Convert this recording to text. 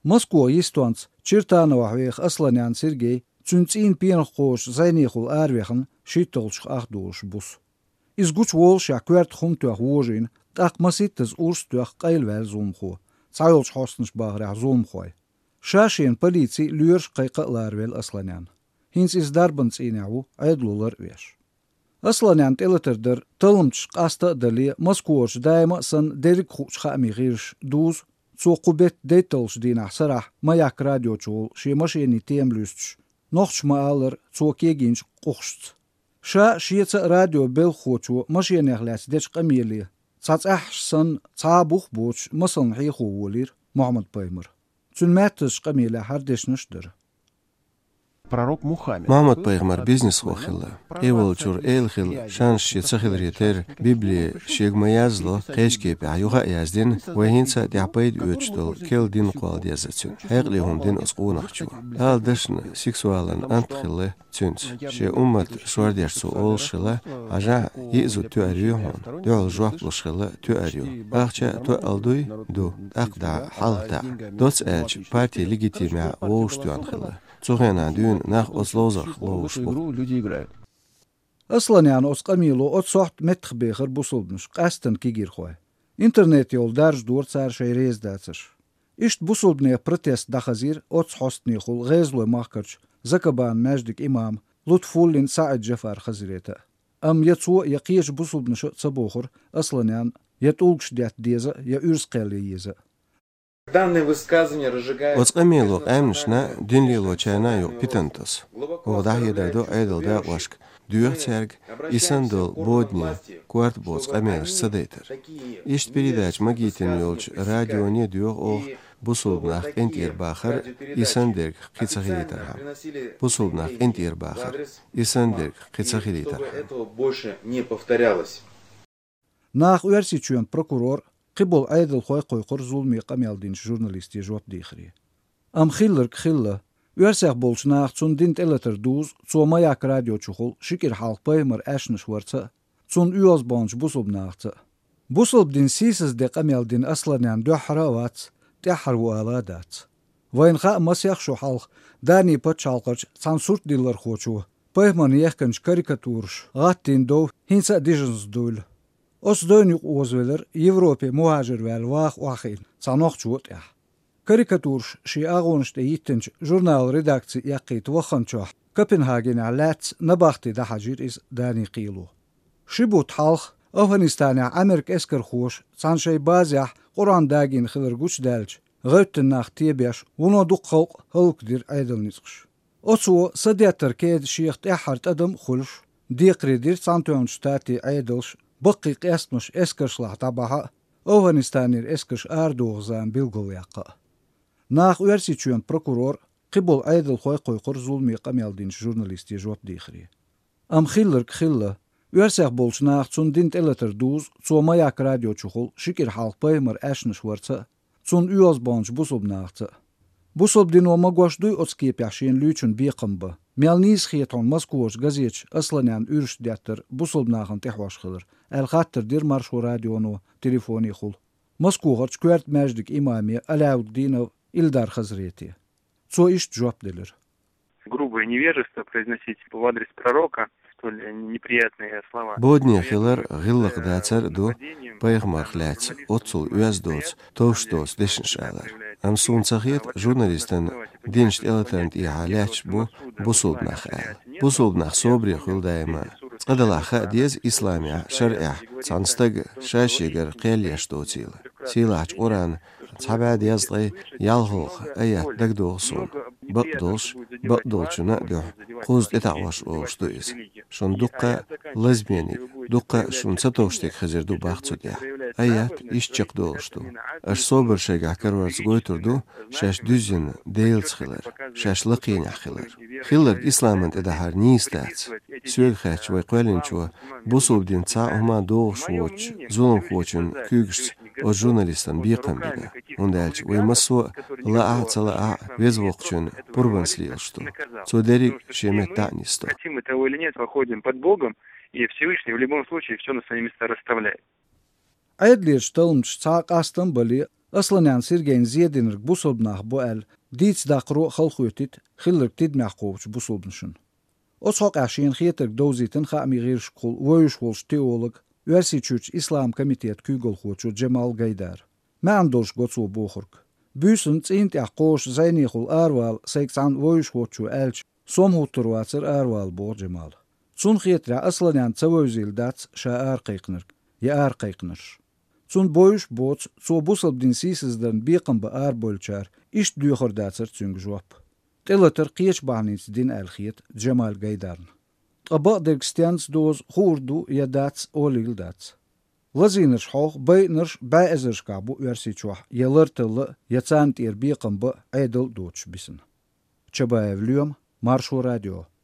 Москва истонц Чиртановах Асланян Сергей цунцин пенхош зайнихул арвехан шитолш ахдуш бус. Изгуч волша кверт хумтуах вожин так маситтез урстуах кайлвел зумху. Цайлш хостнш баграх зумхой. Шашин полиции люрш кайкаларвел Асланян. Хинс из дарбанц иняву айдлулар веш. Асланян телетердер талмч каста дали Москвош дайма сан дерик хучха амигирш дуз цоқубет дейтолш динах сарах маяк радиочул ши машини темлюстш. Нохч маалер цоқегинч қухшт. Ша шиеца радио белхочу машинах ляц деч камили. Цац ахсан цабух боч масан хиху волир Мухаммад Пайгамбар. Цун мәттіш камили хардешныштыр. Пророк Мухаммед. Мухаммад Пайгамбар бизнес хохилла. Эвол чур элхил шанш шицахил ретер Библия шегма язло кешкепе аюга яздин вахинца дяпайд өчтол кел дин қуал язацун. Хайгли хундин усқунахчу. Ал дашн сексуалан антхилла цунц. Ше уммат швардяшсу олшила ажа изу туариюхун. Дуал жуаплушхила туарию. Ахча ту алдуй ду ақда халта. Доц элч партия легитимия воуштуанхила. Цухена дюн нах ослозах лоуш. Люди играют. Асланян осқамилу отсохт метхбехер бусулднш қастан кигир хой. Интернет йол дарж дуорцар шей рездацаш. Ишт бусулдне протест дахазир отсхостни хул гезлой махкарч закабан мәждик имам Лутфуллин Саид Джафар хазирета. Ам яцу яқиш бусулднш цабохор Асланян ятулгш дят деза я урскали еза. Данное высказывание разжигает... Оцкамилу амншна динлило чайнаю питантас. Одахи дайду айдал да вашк. Дюрцерг исандал бодни кварт боц камелш садейтер. Ишт передач магитин йолч радио не дюр ох бусулбнах энтирбахар исандерг кицахилитархам. Бусулбнах энтирбахар исандерг кицахилитархам. Этого больше не повторялось. Нах уерсичуен прокурор قبل أيضا خوي قيقر ظلمي قميل دينش جورناليستي جواب ديخري. أم خيلر خيلة يرسخ بولش ناخ دين تلتر دوز تو ماياك راديو تشخل شكر حالق بايمر أشنش ورتا تون يوز بانش بوصلب ناخت. بوصلب دين سيسز دي قميل دين أصلا نان دو حراوات تحر وآلادات. وين خاء مسيخ شو حالق داني باتش حالقرش تانسورت ديلر خوشو بايمر يخكنش كاريكاتورش غاتين دو هنسا ديجنز دول. Osdönük ozveler Европе muhajir vel vah wahil sanoqchut ya. Karikaturs shi agonste yittench jurnal redakcji yaqit wakhanchoh Copenhagen alats nabachti da hajir is dani qilo. Shibut halq Afghanistan Amerik esker khosh sanshay bazah Quran dagin khidr guch dalch gautten nach tiebesh wono duqq hulkdir aydalnisqsh. Oso sadiater ked shiicht ahart adam khulsh diqridir santuan stati aydalsh بقي قياسمش اسكرش لحطابها أفغانستانير اسكرش أردوغزان بالغوياقا. ناخ ويرسيتشوين بروكورور قبل أيضا خوي قيقر ظلمي قميل دينش جورناليستي جواب ديخري. أم خيلرك خيلة ويرسيخ بولش ناخ تون دين تلتر دوز تو ماياك راديو تشخل شكر حالق بايمر أشنش ورتا تون يوز بانش بوصب ناختا. بوصب دين ومقواش دوي أتسكيب يحشين ليچون بيقنبا. ميالنيز خيطون مسكوش غزيتش أصلانيان ارش دياتر بوصب ناخن تحواش خلر. الخاطر دير مارشو راديونو تليفوني خل. مسكوغرش كوارت ماجدك إمامي Аляутдинов Ильдар Хазрети. Цо ишт жуап делер. Грубое невежество произносить в адрес пророка столь неприятные слова. Бодни хилар гиллах дацар ду пайгмар хлац отцул уяздоц товштос дешншалар. Амсун цахет журналистен диншт элатант ихаляч бу бусулбнах ал. Бусулбнах собри хил дайма. قدلاخ ديز إسلامي شرع تنستق شاشيجر قيل يشتوتيل سيلاج قران تابع ديزلي يالهوخ أيات دقدوغسون بقدولش نقدو قوز لتعوش وشتويز شون دقة لزبيني دقة شون ستوشتك خزر دو باختو ديا أيات إشتق دولشتو أش صوبر شاقع كروارز قويتر دو شاش دوزين ديلز خلر شاش لقين خلر إسلامنت إدهار نيستات سويل خاتش ويقوالينشو بوصوب دين تاعهما دوغش ووش ظلم خوشن كيوغش o jurnalistan biqam bida. Ondalch ويمسو لا لا везвокчен пурбанслил что. Цодери шеме танисто. Хотим этого или нет, выходим под Богом, и Всевышний в любом случае все на свои места расставляет. Айдлер шталмч цаак астан бали Aslanyan Sirgeyn Ziyedinirg busulbnaq bu el, diits daqru xalxuytit, xillirg tidmях qovç busulbnşun. Oçaq aşin xietirg dozitin xami girşqul, voyuşqulş teolog, üversiçüç İslam Komitet kügolxuçu Cemal Gaydar. Məandolş goçu buxurg. Büsün çintях qoş zaynixul arval 80 voyuşqulçu elç, somhuturvatsır arval bu Cemal. Çun xietra Aslanyan çavözil dats şaar qeyqnirg, yaar qeyqnir. Çun boyuş boç, ço busulbdin sisizden biqamba ar bolçar, iş düyxur datsır çüng jop. Telatır qiyeç bahnins din elxiyet Cemal Gaydarn. Aba dergstians doz hurdu ya dats olil dats. Laziners hoog beyners bij ezerska bu üversiçuah yalartılı yatsant biqamba edel doç bisin. Çabaev Lüyom, Marşu Radio.